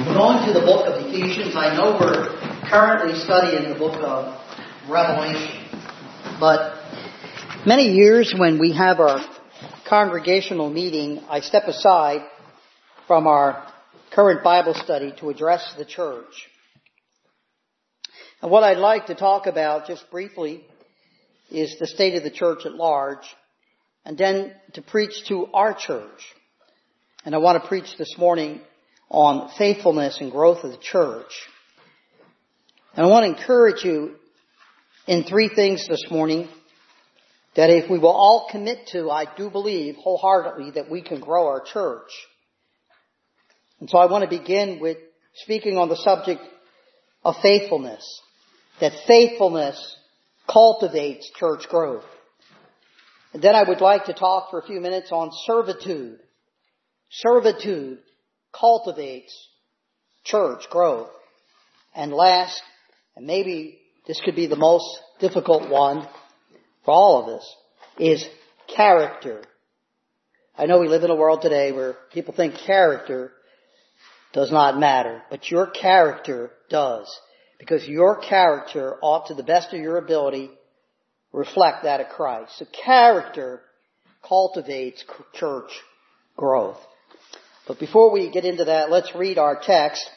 Going to the book of Ephesians, I know we're currently studying the book of Revelation, but many years when we have our congregational meeting, I step aside from our current Bible study to address the church. And what I'd like to talk about just briefly is the state of the church at large, and then to preach to our church. And I want to preach this morning on faithfulness and growth of the church. And I want to encourage you in three things this morning that if we will all commit to, I do believe wholeheartedly that we can grow our church. And so I want to begin with speaking on the subject of faithfulness. That faithfulness cultivates church growth. And then I would like to talk for a few minutes on servitude. Servitude cultivates church growth. And last, and maybe this could be the most difficult one for all of us, is character. I know we live in a world today where people think character does not matter, but your character does. Because your character ought, to the best of your ability, reflect that of Christ. So character cultivates church growth. But before we get into that, let's read our text.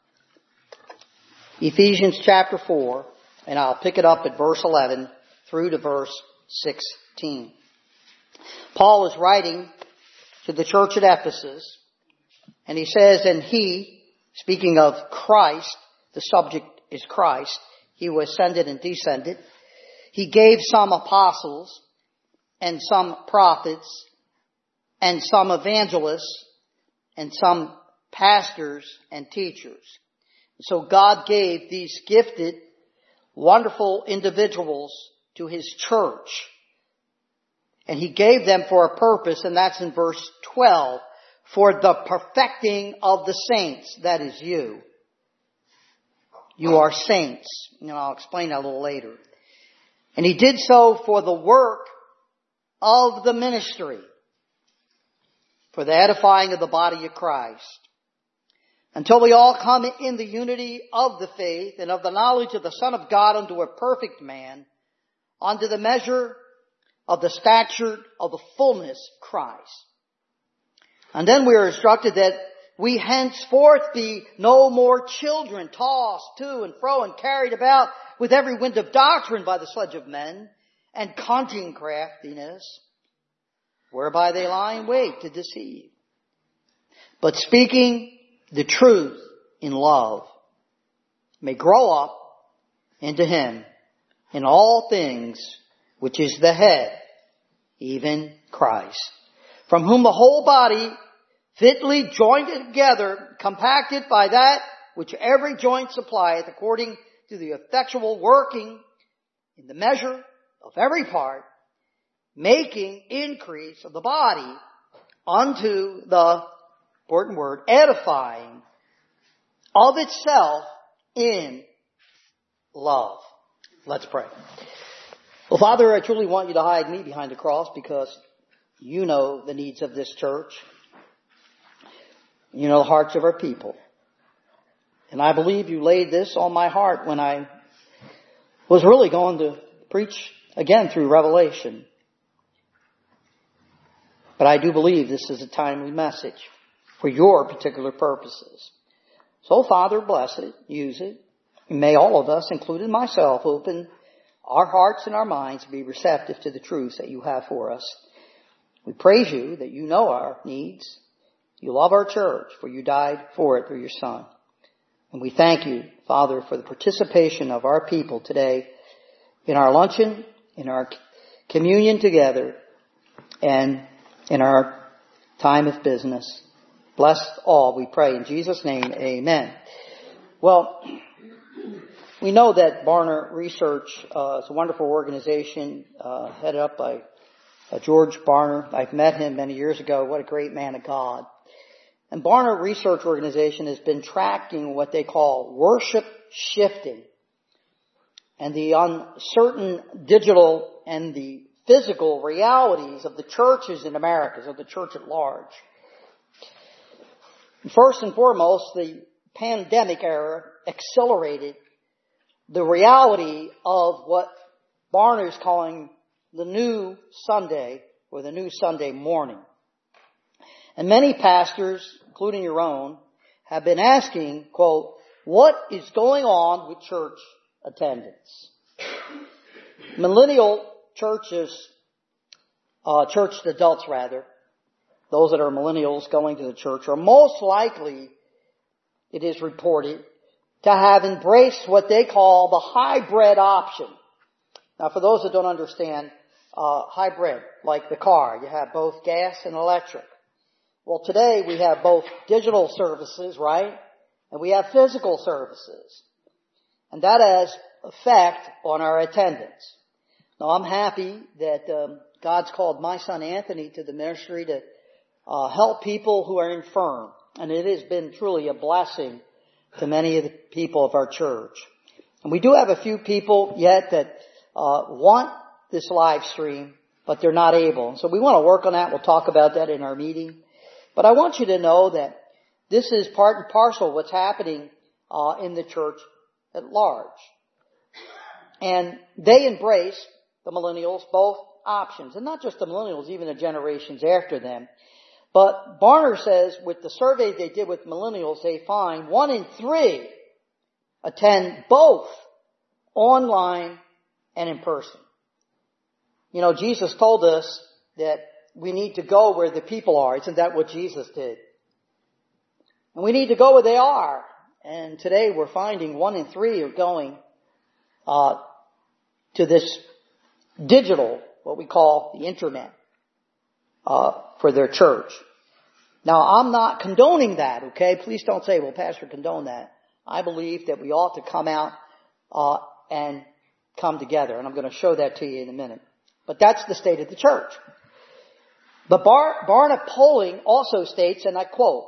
Ephesians chapter 4, and I'll pick it up at verse 11 through to verse 16. Paul is writing to the church at Ephesus, and he says, and he, speaking of Christ, the subject is Christ, he who ascended and descended, he gave some apostles, and some prophets, and some evangelists, and some pastors and teachers. So God gave these gifted, wonderful individuals to His church. And He gave them for a purpose, and that's in verse 12, for the perfecting of the saints, that is you. You are saints. And I'll explain that a little later. And He did so for the work of the ministry, for the edifying of the body of Christ, until we all come in the unity of the faith and of the knowledge of the Son of God unto a perfect man, unto the measure of the stature of the fullness of Christ. And then we are instructed that we henceforth be no more children, tossed to and fro and carried about with every wind of doctrine by the sledge of men and cunning craftiness, whereby they lie in wait to deceive. But speaking the truth in love, may grow up into Him in all things, which is the head, even Christ, from whom the whole body, fitly joined together, compacted by that which every joint supplieth, according to the effectual working in the measure of every part, making increase of the body unto the, important word, edifying of itself in love. Let's pray. Well, Father, I truly want you to hide me behind the cross because you know the needs of this church. You know the hearts of our people. And I believe you laid this on my heart when I was really going to preach again through Revelation. But I do believe this is a timely message for your particular purposes. So, Father, bless it, use it. And may all of us, including myself, open our hearts and our minds to be receptive to the truths that you have for us. We praise you that you know our needs. You love our church, for you died for it through your Son. And we thank you, Father, for the participation of our people today in our luncheon, in our communion together, and in our time of business. Bless all, we pray in Jesus' name, amen. Well, we know that Barna Research is a wonderful organization headed up by George Barna. I've met him many years ago. What a great man of God. And Barna Research Organization has been tracking what they call worship shifting and the uncertain digital and the physical realities of the churches in America, of the church at large. First and foremost, the pandemic era accelerated the reality of what Barna's calling the new Sunday or the new Sunday morning. And many pastors, including your own, have been asking, quote, what is going on with church attendance? Millennial churches, church adults rather, those that are millennials going to the church, are most likely, it is reported, to have embraced what they call the hybrid option. Now, for those that don't understand, hybrid, like the car, you have both gas and electric. Well, today we have both digital services, right? And we have physical services. And that has effect on our attendance. Now, I'm happy that God's called my son Anthony to the ministry to help people who are infirm. And it has been truly a blessing to many of the people of our church. And we do have a few people yet that want this live stream, but they're not able. And so we want to work on that. We'll talk about that in our meeting. But I want you to know that this is part and parcel of what's happening in the church at large. And they embrace, the millennials, both options. And not just the millennials, even the generations after them. But Barna says with the survey they did with millennials, they find 1 in 3 attend both online and in person. You know, Jesus told us that we need to go where the people are. Isn't that what Jesus did? And we need to go where they are. And today we're finding 1 in 3 are going to this digital, what we call the internet, for their church. Now, I'm not condoning that, okay? Please don't say, well, Pastor, condone that. I believe that we ought to come out and come together. And I'm going to show that to you in a minute. But that's the state of the church. But Barna polling also states, and I quote,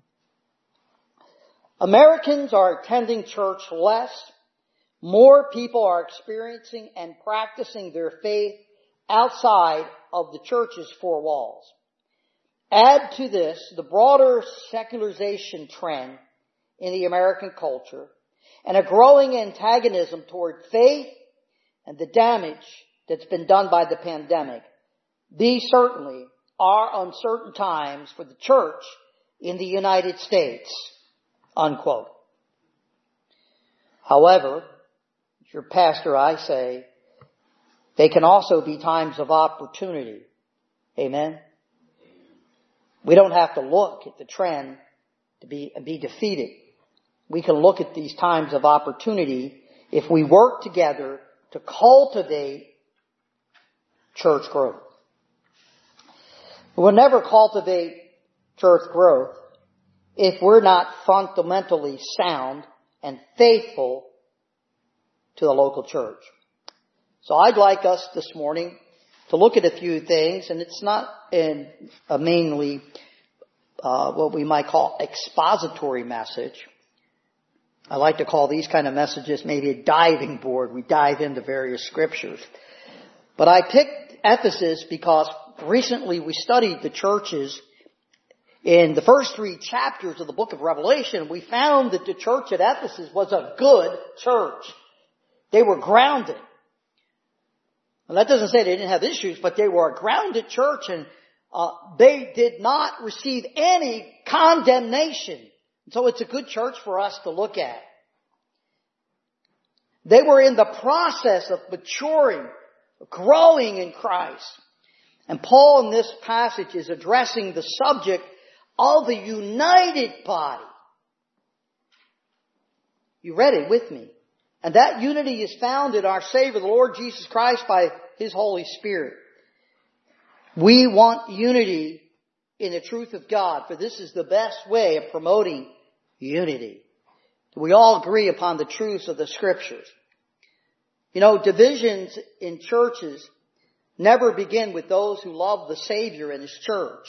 Americans are attending church less. More people are experiencing and practicing their faith outside of the church's four walls. Add to this the broader secularization trend in the American culture and a growing antagonism toward faith and the damage that's been done by the pandemic. These certainly are uncertain times for the church in the United States, unquote. However, as your pastor, I say, they can also be times of opportunity. Amen? We don't have to look at the trend to be defeated. We can look at these times of opportunity if we work together to cultivate church growth. We'll never cultivate church growth if we're not fundamentally sound and faithful to the local church. So I'd like us this morning to look at a few things, and it's not in a mainly what we might call expository message. I like to call these kind of messages maybe a diving board. We dive into various scriptures. But I picked Ephesus because recently we studied the churches in the first 3 chapters of the book of Revelation. We found that the church at Ephesus was a good church. They were grounded. And that doesn't say they didn't have issues, but they were a grounded church, and they did not receive any condemnation. So it's a good church for us to look at. They were in the process of maturing, growing in Christ. And Paul in this passage is addressing the subject of the united body. You read it with me. And that unity is found in our Savior, the Lord Jesus Christ, by His Holy Spirit. We want unity in the truth of God, for this is the best way of promoting unity. We all agree upon the truths of the Scriptures. You know, divisions in churches never begin with those who love the Savior and His church.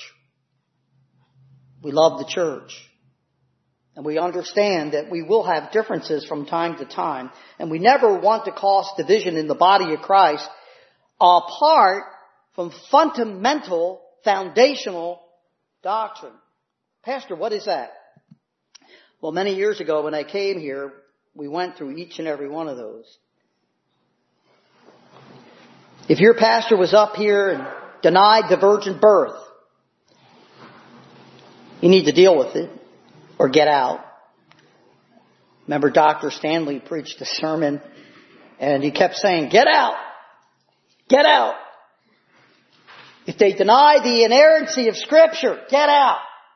We love the church. And we understand that we will have differences from time to time. And we never want to cause division in the body of Christ apart from fundamental, foundational doctrine. Pastor, what is that? Well, many years ago when I came here, we went through each and every one of those. If your pastor was up here and denied the virgin birth, you need to deal with it or get out. Remember Dr. Stanley preached a sermon and he kept saying, get out! Get out! If they deny the inerrancy of Scripture, get out!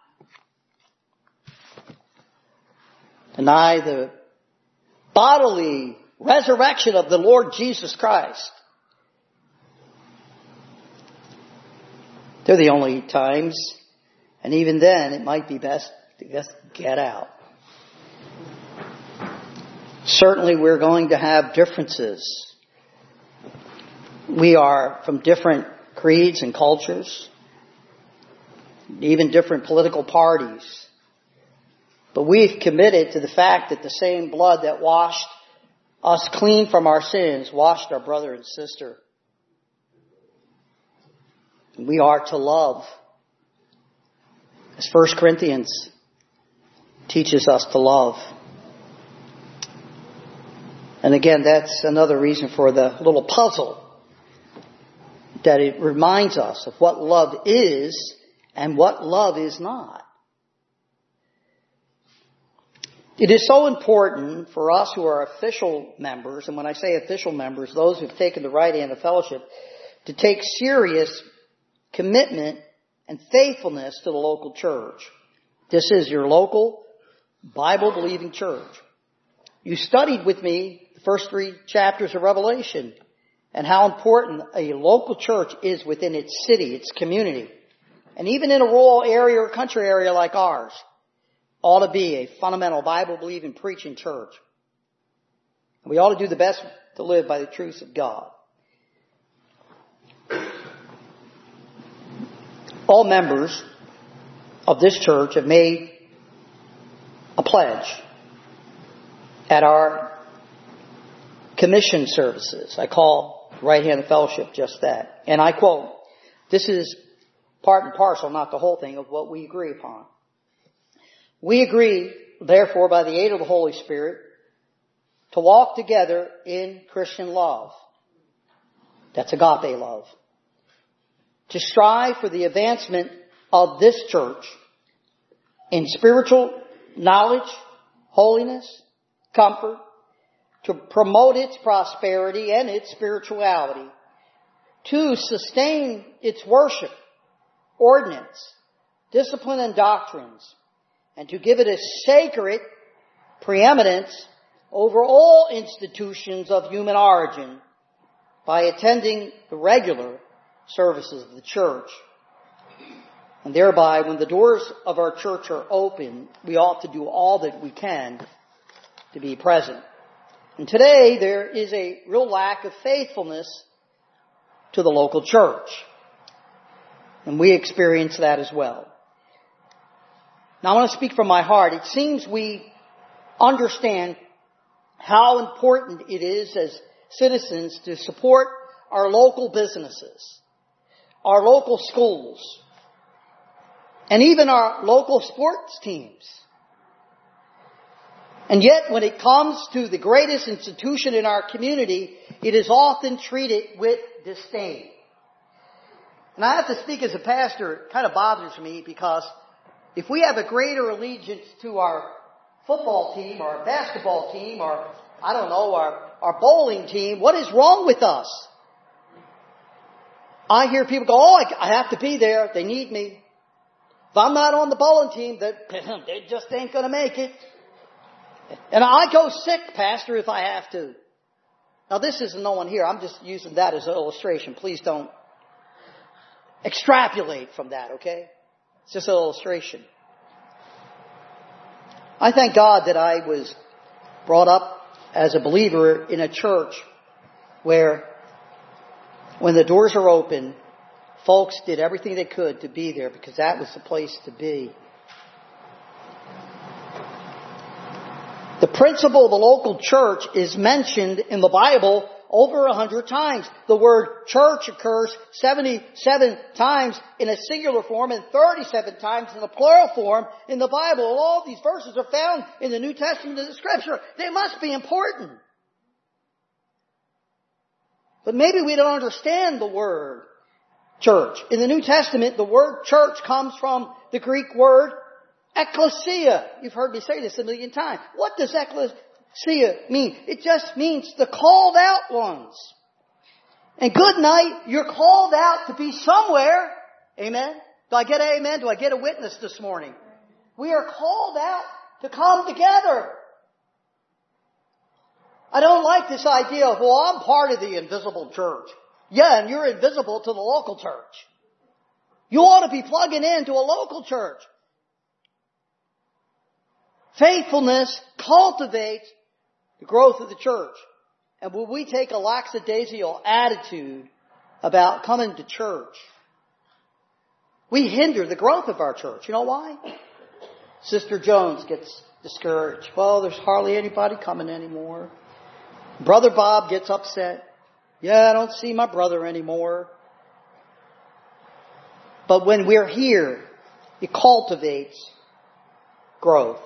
Deny the bodily resurrection of the Lord Jesus Christ. They're the only times, and even then it might be best to just get out. Certainly we're going to have differences. We are from different creeds and cultures, even different political parties. But we've committed to the fact that the same blood that washed us clean from our sins washed our brother and sister. We are to love. As 1 Corinthians teaches us to love. And again, that's another reason for the little puzzle. That it reminds us of what love is and what love is not. It is so important for us who are official members, and when I say official members, those who've taken the right hand of fellowship, to take serious commitment and faithfulness to the local church. This is your local Bible-believing church. You studied with me the first 3 chapters of Revelation and how important a local church is within its city, its community. And even in a rural area or country area like ours, ought to be a fundamental Bible-believing preaching church. And we ought to do the best to live by the truths of God. All members of this church have made a pledge at our commission services. I call Right Hand of Fellowship just that. And I quote, this is part and parcel, not the whole thing, of what we agree upon. We agree, therefore, by the aid of the Holy Spirit, to walk together in Christian love. That's agape love. To strive for the advancement of this church in spiritual knowledge, holiness, comfort, to promote its prosperity and its spirituality, to sustain its worship, ordinance, discipline, and doctrines, and to give it a sacred preeminence over all institutions of human origin by attending the regular services of the church. And thereby, when the doors of our church are open, we ought to do all that we can to be present. And today, there is a real lack of faithfulness to the local church. And we experience that as well. Now, I want to speak from my heart. It seems we understand how important it is as citizens to support our local businesses, our local schools, and even our local sports teams. And yet, when it comes to the greatest institution in our community, it is often treated with disdain. And I have to speak as a pastor, it kind of bothers me because if we have a greater allegiance to our football team or our basketball team or, I don't know, our bowling team, what is wrong with us? I hear people go, oh, I have to be there. They need me. If I'm not on the bowling team, they just ain't going to make it. And I go sick, Pastor, if I have to. Now, this isn't no one here. I'm just using that as an illustration. Please don't extrapolate from that, okay? It's just an illustration. I thank God that I was brought up as a believer in a church where when the doors are open, folks did everything they could to be there because that was the place to be. The principle of the local church is mentioned in the Bible over 100 times. The word church occurs 77 times in a singular form and 37 times in a plural form in the Bible. All these verses are found in the New Testament of the Scripture. They must be important. But maybe we don't understand the word church. In the New Testament, the word church comes from the Greek word ecclesia. You've heard me say this a million times. What does ecclesia mean? It just means the called out ones. And good night, you're called out to be somewhere. Amen? Do I get an amen? Do I get a witness this morning? We are called out to come together. I don't like this idea of, well, I'm part of the invisible church. Yeah, and you're invisible to the local church. You ought to be plugging into a local church. Faithfulness cultivates the growth of the church. And when we take a lackadaisical attitude about coming to church, we hinder the growth of our church. You know why? Sister Jones gets discouraged. Well, there's hardly anybody coming anymore. Brother Bob gets upset. Yeah, I don't see my brother anymore. But when we're here, it cultivates growth.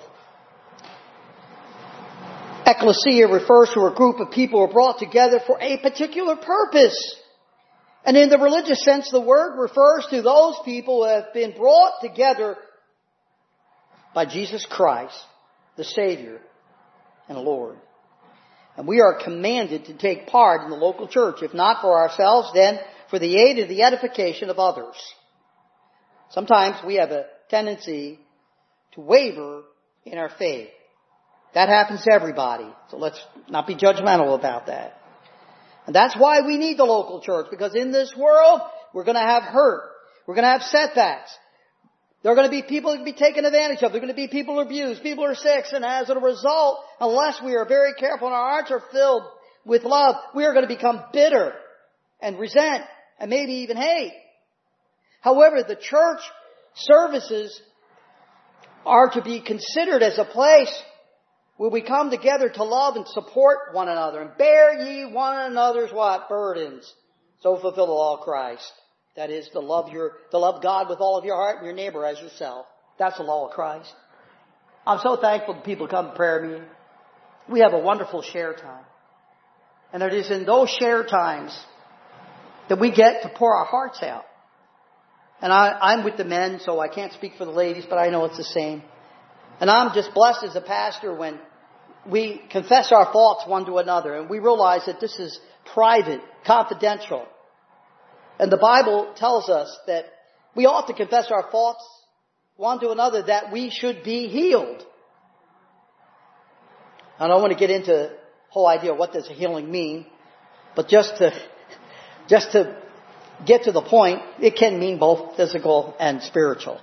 Ecclesia refers to a group of people who are brought together for a particular purpose. And in the religious sense, the word refers to those people who have been brought together by Jesus Christ, the Savior and the Lord. And we are commanded to take part in the local church, if not for ourselves, then for the aid of the edification of others. Sometimes we have a tendency to waver in our faith. That happens to everybody. So let's not be judgmental about that. And that's why we need the local church, because in this world, we're going to have hurt. We're going to have setbacks. There are going to be people who can be taken advantage of. There are going to be people who are abused. People who are sick. And as a result, unless we are very careful and our hearts are filled with love, we are going to become bitter and resent and maybe even hate. However, the church services are to be considered as a place where we come together to love and support one another. And bear ye one another's what? Burdens. So fulfill the law of Christ. That is to love God with all of your heart and your neighbor as yourself. That's the law of Christ. I'm so thankful that people come to prayer meeting. We have a wonderful share time. And it is in those share times that we get to pour our hearts out. And I'm with the men, so I can't speak for the ladies, but I know it's the same. And I'm just blessed as a pastor when we confess our thoughts one to another and we realize that this is private, confidential. And the Bible tells us that we ought to confess our thoughts one to another that we should be healed. I don't want to get into the whole idea of what does healing mean, but just to get to the point, it can mean both physical and spiritual.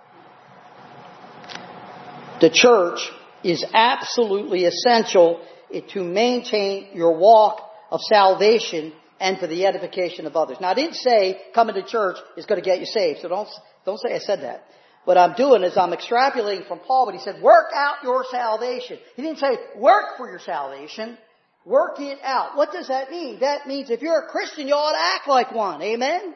The church is absolutely essential to maintain your walk of salvation and for the edification of others. Now, I didn't say coming to church is going to get you saved, so don't say I said that. What I'm doing is I'm extrapolating from Paul, but he said, work out your salvation. He didn't say work for your salvation. Work it out. What does that mean? That means if you're a Christian, you ought to act like one. Amen?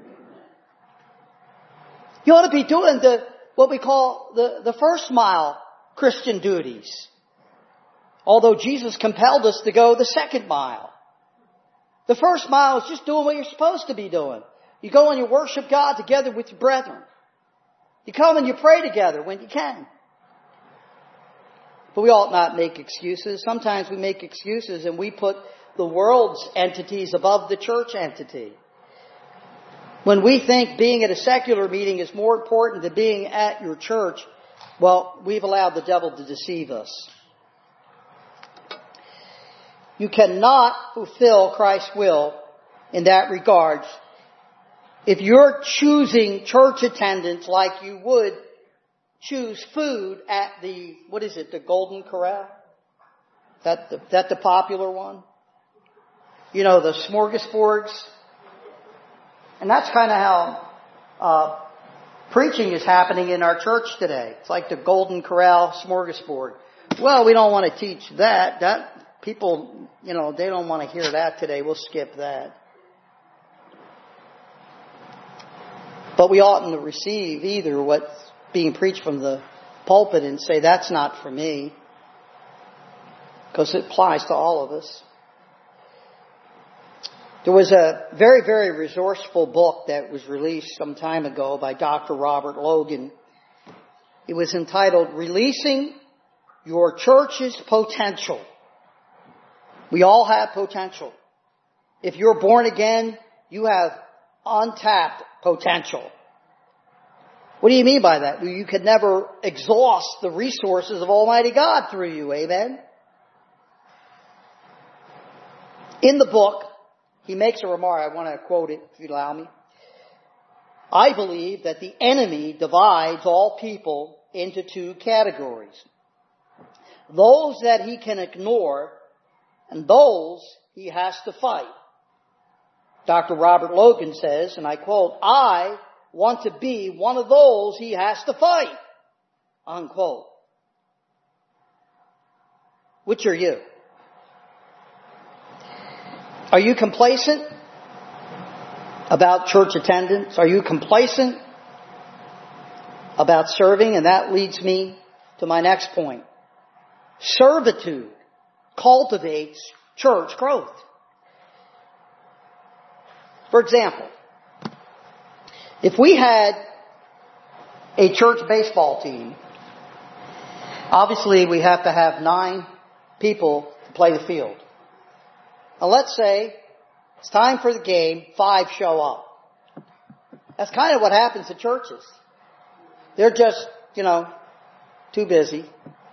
You ought to be doing what we call the first mile Christian duties. Although Jesus compelled us to go the second mile. The first mile is just doing what you're supposed to be doing. You go and you worship God together with your brethren. You come and you pray together when you can. But we ought not make excuses. Sometimes we make excuses and we put the world's entities above the church entity. When we think being at a secular meeting is more important than being at your church, well, we've allowed the devil to deceive us. You cannot fulfill Christ's will in that regard if you're choosing church attendance like you would choose food at the Golden Corral? That the popular one? You know, the smorgasbords? And that's kind of how preaching is happening in our church today. It's like the Golden Corral smorgasbord. Well, we don't want to teach that. That people, they don't want to hear that today. We'll skip that. But we oughtn't to receive either what's being preached from the pulpit and say, that's not for me. Because it applies to all of us. There was a very, very resourceful book that was released some time ago by Dr. Robert Logan. It was entitled, Releasing Your Church's Potential. We all have potential. If you're born again, you have untapped potential. What do you mean by that? You could never exhaust the resources of Almighty God through you. Amen? In the book, he makes a remark. I want to quote it, if you'd allow me. I believe that the enemy divides all people into two categories. Those that he can ignore and those he has to fight. Dr. Robert Logan says, and I quote, I want to be one of those he has to fight. Unquote. Which are you? Are you complacent about church attendance? Are you complacent about serving? And that leads me to my next point. Servitude cultivates church growth. For example, if we had a church baseball team, obviously we have to have 9 people to play the field. Now let's say it's time for the game, 5 show up. That's kind of what happens to churches. They're just, too busy.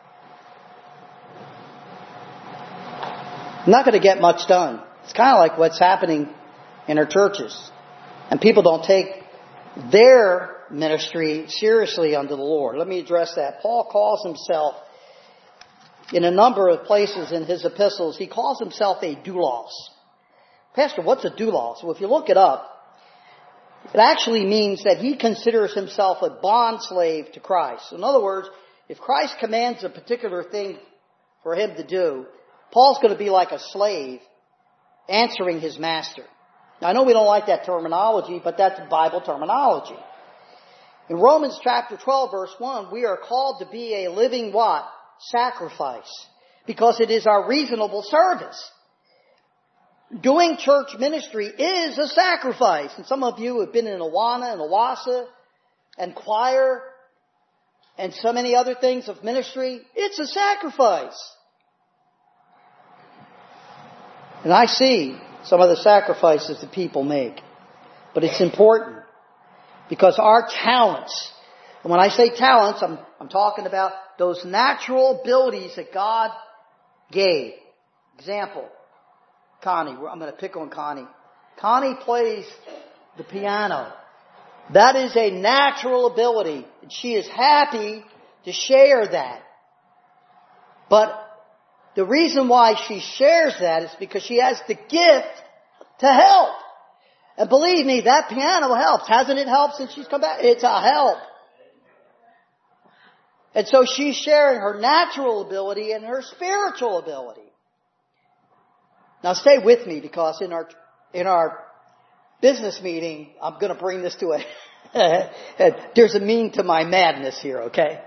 I'm not going to get much done. It's kind of like what's happening in our churches. And people don't take their ministry seriously unto the Lord. Let me address that. Paul calls himself, in a number of places in his epistles, he calls himself a doulos. Pastor, what's a doulos? Well, if you look it up, it actually means that he considers himself a bond slave to Christ. In other words, if Christ commands a particular thing for him to do, Paul's going to be like a slave answering his master. Now, I know we don't like that terminology, but that's Bible terminology. In Romans chapter 12, verse 1, we are called to be a living what? Sacrifice. Because it is our reasonable service. Doing church ministry is a sacrifice. And some of you have been in Awana and Awasa and choir and so many other things of ministry. It's a sacrifice. And I see some of the sacrifices that people make. But it's important. Because our talents, and when I say talents, I'm talking about those natural abilities that God gave. Example, Connie. I'm going to pick on Connie. Connie plays the piano. That is a natural ability. And she is happy to share that. But the reason why she shares that is because she has the gift to help. And believe me, that piano helps. Hasn't it helped since she's come back? It's a help. And so she's sharing her natural ability and her spiritual ability. Now stay with me, because in our business meeting, I'm going to bring this to there's a meaning to my madness here, okay?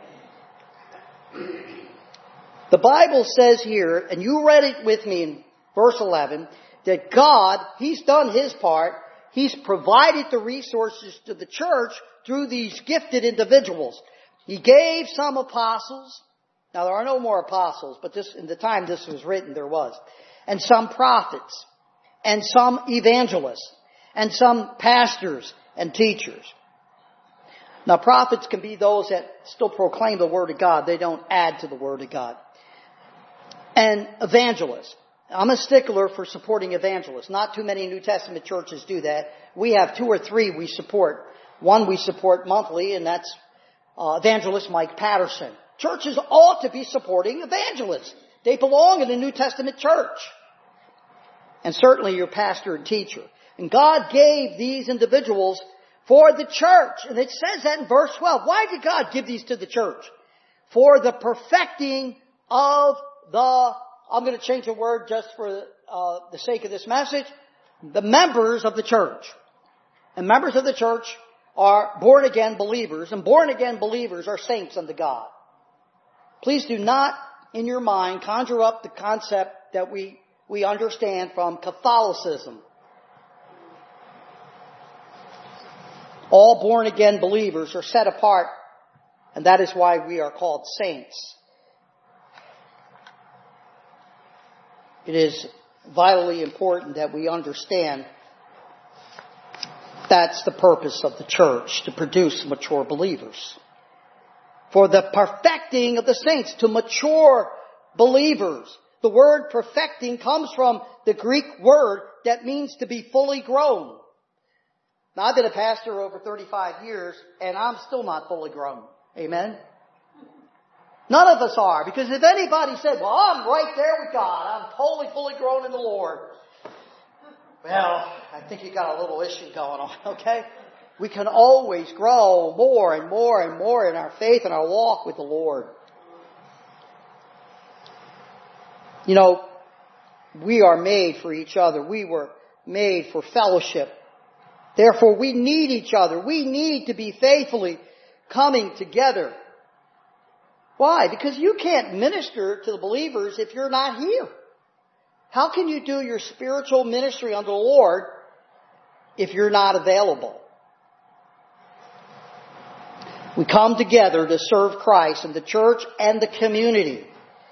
The Bible says here, and you read it with me in verse 11, that God, He's done His part. He's provided the resources to the church through these gifted individuals. He gave some apostles. Now, there are no more apostles, but in the time this was written, there was. And some prophets, and some evangelists, and some pastors and teachers. Now, prophets can be those that still proclaim the Word of God. They don't add to the Word of God. And evangelists. I'm a stickler for supporting evangelists. Not too many New Testament churches do that. We have 2 or 3 we support. One we support monthly, and that's evangelist Mike Patterson. Churches ought to be supporting evangelists. They belong in the New Testament church. And certainly your pastor and teacher. And God gave these individuals for the church. And it says that in verse 12. Why did God give these to the church? For the perfecting of the I'm going to change a word just for the sake of this message. The members of the church. And members of the church are born again believers, and born again believers are saints unto God. Please do not, in your mind, conjure up the concept that we understand from Catholicism. All born again believers are set apart, and that is why we are called saints. It is vitally important that we understand that's the purpose of the church, to produce mature believers. For the perfecting of the saints, to mature believers. The word perfecting comes from the Greek word that means to be fully grown. Now, I've been a pastor over 35 years, and I'm still not fully grown. Amen? None of us are, because if anybody said, well, I'm right there with God, I'm totally fully grown in the Lord, well, I think you got a little issue going on, okay? We can always grow more and more and more in our faith and our walk with the Lord. You know, we are made for each other. We were made for fellowship. Therefore, we need each other. We need to be faithfully coming together. Why? Because you can't minister to the believers if you're not here. How can you do your spiritual ministry unto the Lord if you're not available? We come together to serve Christ in the church and the community.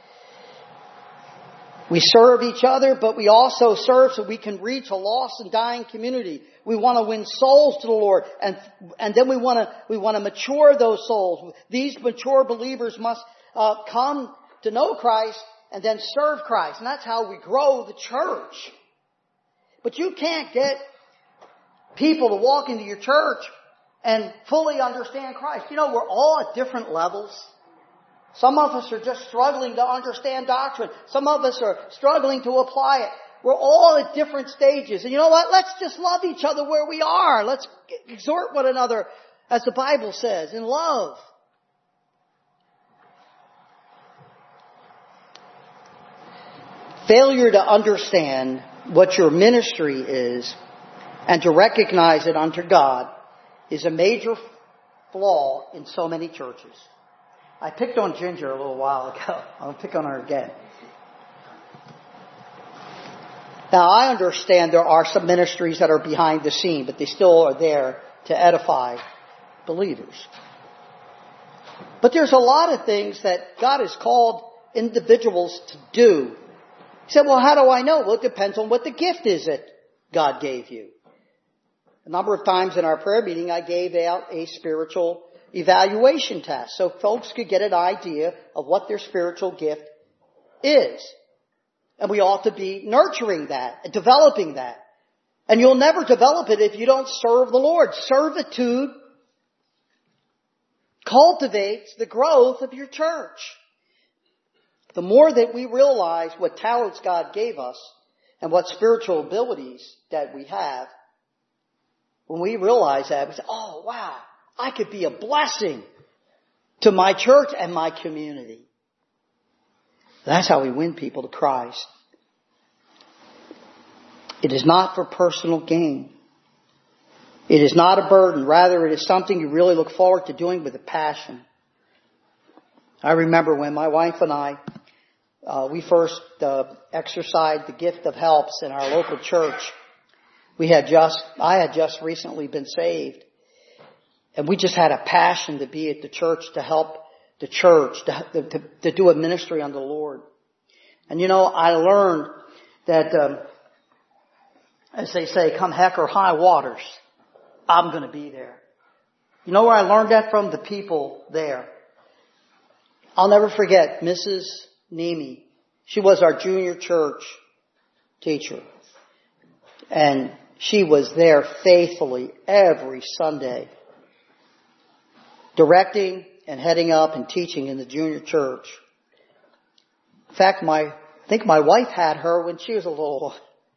We serve each other, but we also serve so we can reach a lost and dying community. We want to win souls to the Lord, and then we want to mature those souls. These mature believers must come to know Christ and then serve Christ, and that's how we grow the church. But you can't get people to walk into your church and fully understand Christ. You know, we're all at different levels. Some of us are just struggling to understand doctrine. Some of us are struggling to apply it. We're all at different stages. And you know what? Let's just love each other where we are. Let's exhort one another, as the Bible says, in love. Failure to understand what your ministry is and to recognize it unto God is a major flaw in so many churches. I picked on Ginger a little while ago. I'll pick on her again. Now, I understand there are some ministries that are behind the scene, but they still are there to edify believers. But there's a lot of things that God has called individuals to do. He said, well, how do I know? Well, it depends on what the gift is that God gave you. A number of times in our prayer meeting, I gave out a spiritual evaluation test so folks could get an idea of what their spiritual gift is. And we ought to be nurturing that and developing that. And you'll never develop it if you don't serve the Lord. Servitude cultivates the growth of your church. The more that we realize what talents God gave us and what spiritual abilities that we have, when we realize that, we say, oh, wow, I could be a blessing to my church and my community. That's how we win people to Christ. It is not for personal gain. It is not a burden. Rather, it is something you really look forward to doing with a passion. I remember when my wife and I, we first exercised the gift of helps in our local church. I had just recently been saved. And we just had a passion to be at the church, to help the church, to do a ministry unto the Lord. And you know, I learned that, as they say, come heck or high waters, I'm going to be there. You know where I learned that from? The people there. I'll never forget Mrs. Nemi. She was our junior church teacher. And she was there faithfully every Sunday, directing and heading up and teaching in the junior church. In fact, I think my wife had her when she was a little.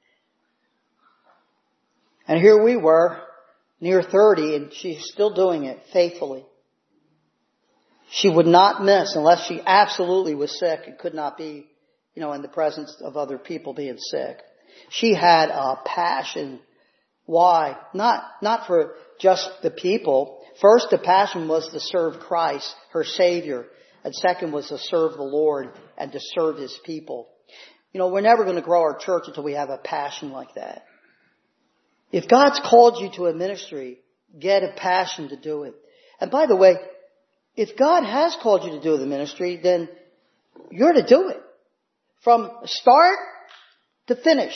And here we were, near 30, and she's still doing it faithfully. She would not miss unless she absolutely was sick and could not be in the presence of other people being sick. She had a passion. Why? Not for just the people. First, the passion was to serve Christ, her Savior. And second was to serve the Lord and to serve His people. We're never going to grow our church until we have a passion like that. If God's called you to a ministry, get a passion to do it. And by the way, if God has called you to do the ministry, then you're to do it. From start to finish.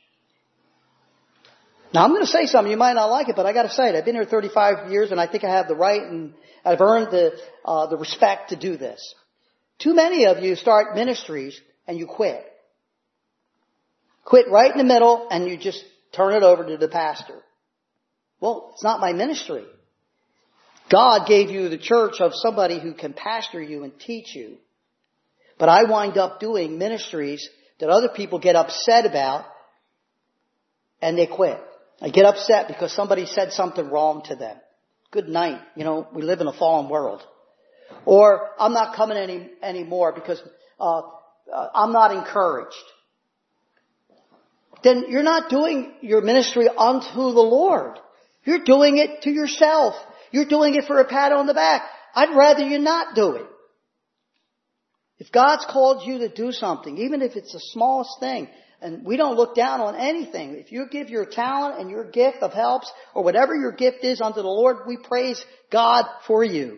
Now I'm going to say something, you might not like it, but I got to say it. I've been here 35 years and I think I have the right and I've earned the respect to do this. Too many of you start ministries and you quit. Quit right in the middle and you just turn it over to the pastor. Well, it's not my ministry. God gave you the church of somebody who can pastor you and teach you. But I wind up doing ministries that other people get upset about and they quit. I get upset because somebody said something wrong to them. Good night. We live in a fallen world. Or I'm not coming anymore because I'm not encouraged. Then you're not doing your ministry unto the Lord. You're doing it to yourself. You're doing it for a pat on the back. I'd rather you not do it. If God's called you to do something, even if it's the smallest thing, and we don't look down on anything. If you give your talent and your gift of helps or whatever your gift is unto the Lord, we praise God for you.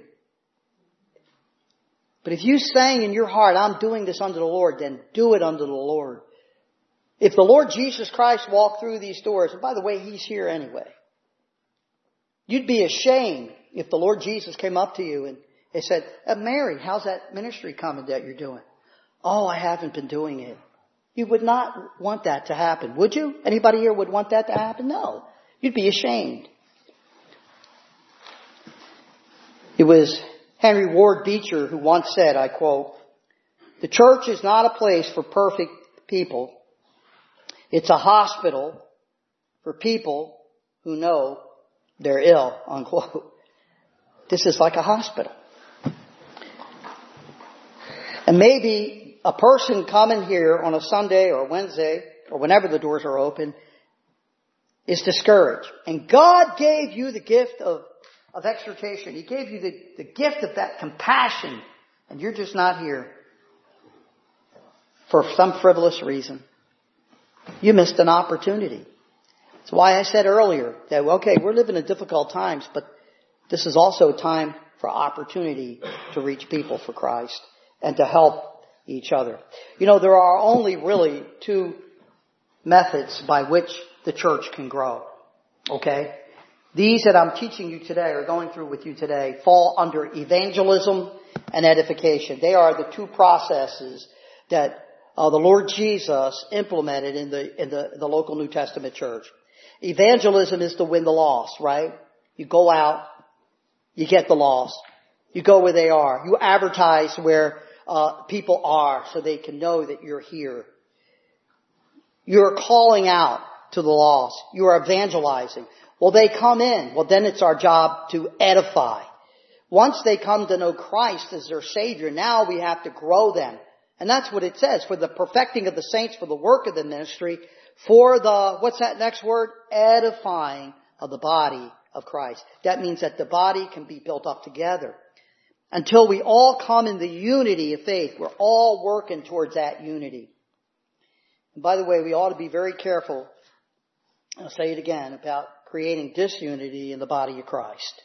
But if you saying in your heart, I'm doing this unto the Lord, then do it unto the Lord. If the Lord Jesus Christ walked through these doors, and by the way, He's here anyway. You'd be ashamed if the Lord Jesus came up to you and He said, Mary, how's that ministry coming that you're doing? Oh, I haven't been doing it. You would not want that to happen, would you? Anybody here would want that to happen? No. You'd be ashamed. It was Henry Ward Beecher who once said, I quote, "The church is not a place for perfect people. It's a hospital for people who know they're ill," unquote. This is like a hospital. And maybe a person coming here on a Sunday or Wednesday or whenever the doors are open is discouraged. And God gave you the gift of exhortation. He gave you the gift of that compassion. And you're just not here for some frivolous reason. You missed an opportunity. That's why I said earlier that, okay, we're living in difficult times, but this is also a time for opportunity to reach people for Christ and to help each other. There are only really two methods by which the church can grow. Okay? These that I'm teaching you today or going through with you today fall under evangelism and edification. They are the two processes that the Lord Jesus implemented in the local New Testament church. Evangelism is to win the lost, right? You go out, you get the lost. You go where they are. You advertise where people are so they can know that you're here. You're calling out to the lost. You are evangelizing. Well, they come in. Well, then it's our job to edify. Once they come to know Christ as their Savior, now we have to grow them. And that's what it says, for the perfecting of the saints, for the work of the ministry, for the, what's that next word? Edifying of the body of Christ. That means that the body can be built up together. Until we all come in the unity of faith. We're all working towards that unity. And by the way, we ought to be very careful, I'll say it again, about creating disunity in the body of Christ.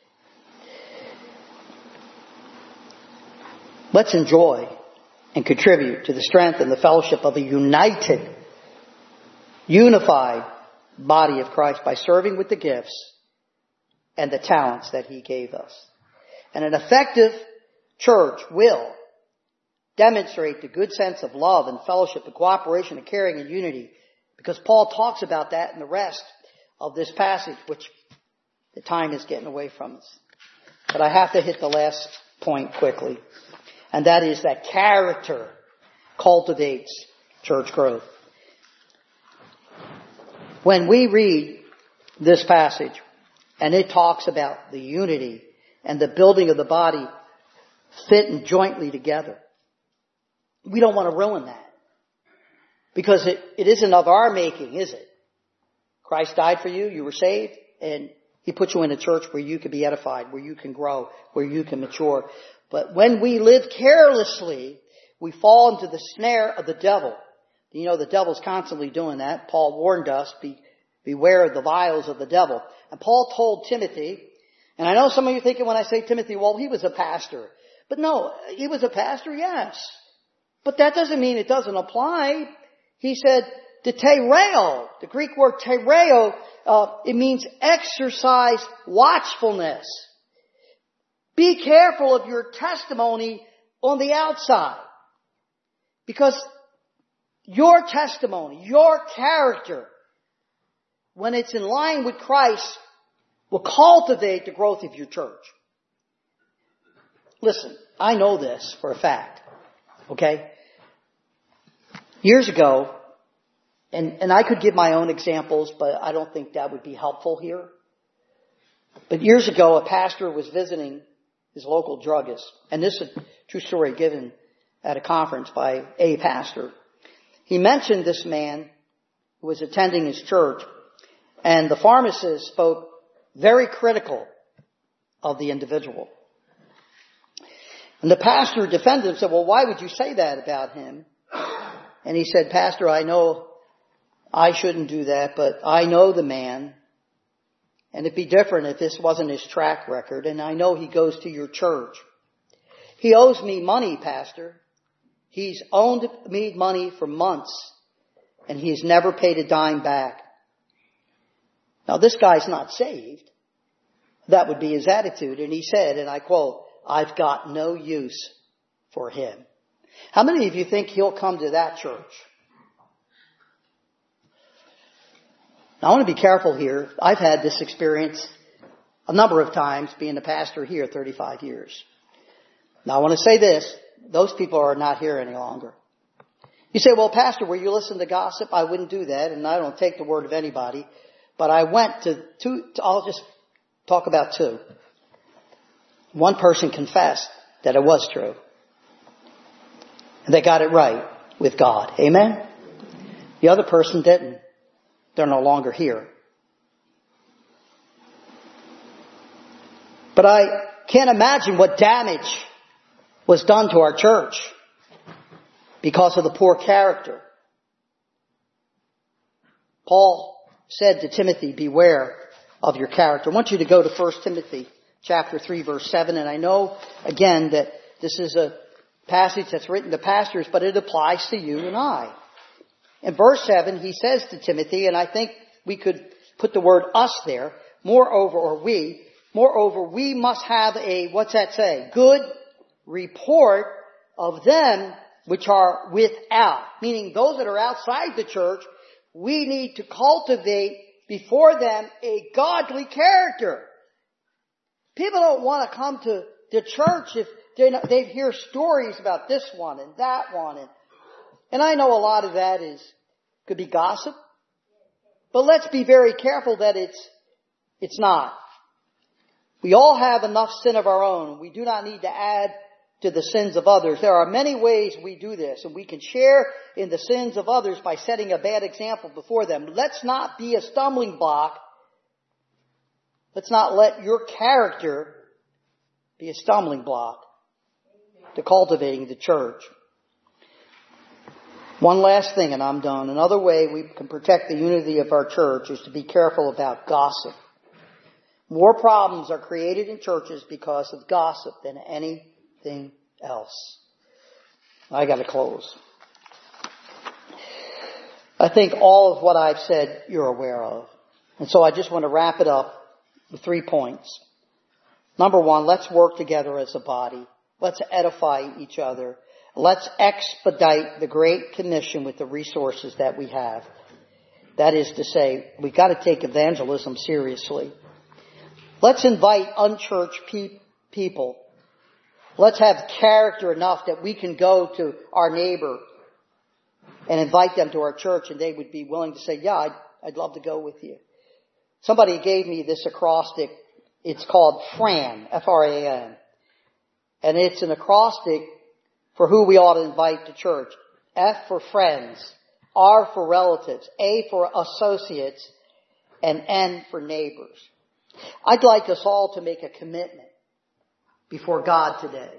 Let's enjoy and contribute to the strength and the fellowship of a united, unified body of Christ by serving with the gifts and the talents that He gave us. And an effective church will demonstrate the good sense of love and fellowship and cooperation and caring and unity, because Paul talks about that in the rest of this passage, which the time is getting away from us. But I have to hit the last point quickly, and that is that character cultivates church growth. When we read this passage, and it talks about the unity and the building of the body fitting jointly together, we don't want to ruin that. Because it isn't of our making, is it? Christ died for you, you were saved, and He put you in a church where you can be edified, where you can grow, where you can mature. But when we live carelessly, we fall into the snare of the devil. You know, the devil's constantly doing that. Paul warned us, beware of the vials of the devil. And Paul told Timothy, and I know some of you thinking when I say Timothy, well, he was a pastor. But no, he was a pastor, yes. But that doesn't mean it doesn't apply. He said, the tereo, the Greek word tereo, it means exercise watchfulness. Be careful of your testimony on the outside. Because your testimony, your character, when it's in line with Christ, will cultivate the growth of your church. Listen, I know this for a fact. Okay? Years ago, and I could give my own examples, but I don't think that would be helpful here. But years ago, a pastor was visiting his local druggist. And this is a true story given at a conference by a pastor. He mentioned this man who was attending his church, and the pharmacist spoke very critical of the individual. And the pastor defended him and said, well, why would you say that about him? And he said, Pastor, I know I shouldn't do that, but I know the man, and it'd be different if this wasn't his track record, and I know he goes to your church. He owes me money, Pastor. He's owed me money for months, and he's never paid a dime back. Now, this guy's not saved. That would be his attitude. And he said, and I quote, I've got no use for him. How many of you think he'll come to that church? Now, I want to be careful here. I've had this experience a number of times being a pastor here 35 years. Now, I want to say this. Those people are not here any longer. You say, well, Pastor, will you listen to gossip? I wouldn't do that, and I don't take the word of anybody. But I went to two, I'll just talk about two. One person confessed that it was true. And they got it right with God. Amen? The other person didn't. They're no longer here. But I can't imagine what damage was done to our church because of the poor character. Paul said to Timothy, beware of your character. I want you to go to 1 Timothy chapter 3, verse 7. And I know, again, that this is a passage that's written to pastors, but it applies to you and I. In verse 7, he says to Timothy, and I think we could put the word us there, moreover, we must have a, what's that say? Good report of them which are without. Meaning those that are outside the church, we need to cultivate before them a godly character. People don't want to come to the church if they hear stories about this one and that one. And I know a lot of that could be gossip. But let's be very careful that it's not. We all have enough sin of our own. We do not need to add to the sins of others. There are many ways we do this, and we can share in the sins of others by setting a bad example before them. Let's not be a stumbling block. Let's not let your character be a stumbling block to cultivating the church. One last thing, and I'm done. Another way we can protect the unity of our church is to be careful about gossip. More problems are created in churches because of gossip than anything else. I got to close. I think all of what I've said you're aware of. And so I just want to wrap it up with 3 points. Number one, let's work together as a body. Let's edify each other. Let's expedite the Great Commission with the resources that we have. That is to say, we've got to take evangelism seriously. Let's invite unchurched people. Let's have character enough that we can go to our neighbor and invite them to our church, and they would be willing to say, yeah, I'd love to go with you. Somebody gave me this acrostic. It's called FRAN, F-R-A-N. And it's an acrostic for who we ought to invite to church. F for friends, R for relatives, A for associates, and N for neighbors. I'd like us all to make a commitment before God today.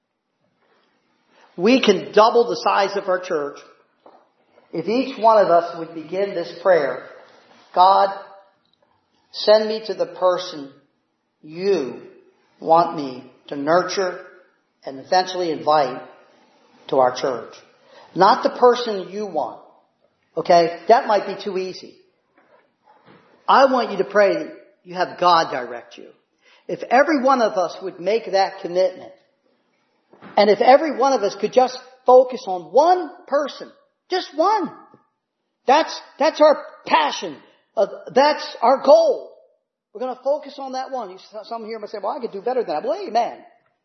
We can double the size of our church if each one of us would begin this prayer. God, send me to the person you want me to nurture and eventually invite to our church. Not the person you want. Okay? That might be too easy. I want you to pray that you have God direct you. If every one of us would make that commitment, and if every one of us could just focus on one person, just one, that's our passion. That's our goal. We're going to focus on that one. Some here might say, well, I could do better than that. Well, amen.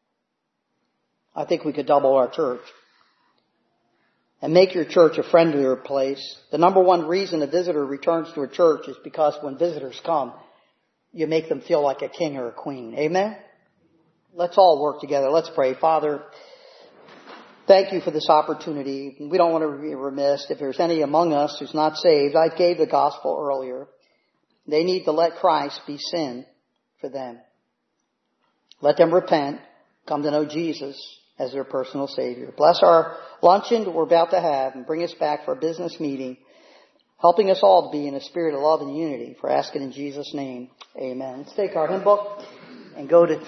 I think we could double our church. And make your church a friendlier place. The number one reason a visitor returns to a church is because when visitors come, you make them feel like a king or a queen. Amen? Let's all work together. Let's pray. Father, thank you for this opportunity. We don't want to be remiss. If there's any among us who's not saved, I gave the gospel earlier. They need to let Christ be sin for them. Let them repent, come to know Jesus as their personal Savior. Bless our luncheon that we're about to have and bring us back for a business meeting, helping us all to be in a spirit of love and unity. For asking in Jesus' name, amen. Let's take our hymn book and go to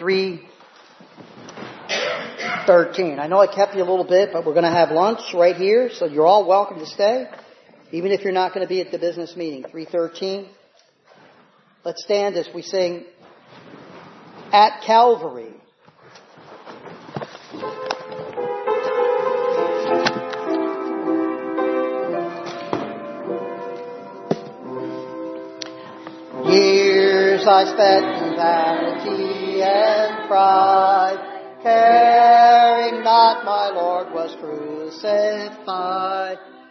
313. I know I kept you a little bit, but we're going to have lunch right here, so you're all welcome to stay, even if you're not going to be at the business meeting. 313. Let's stand as we sing At Calvary. Years I spent in vanity and pride, caring not my Lord was crucified.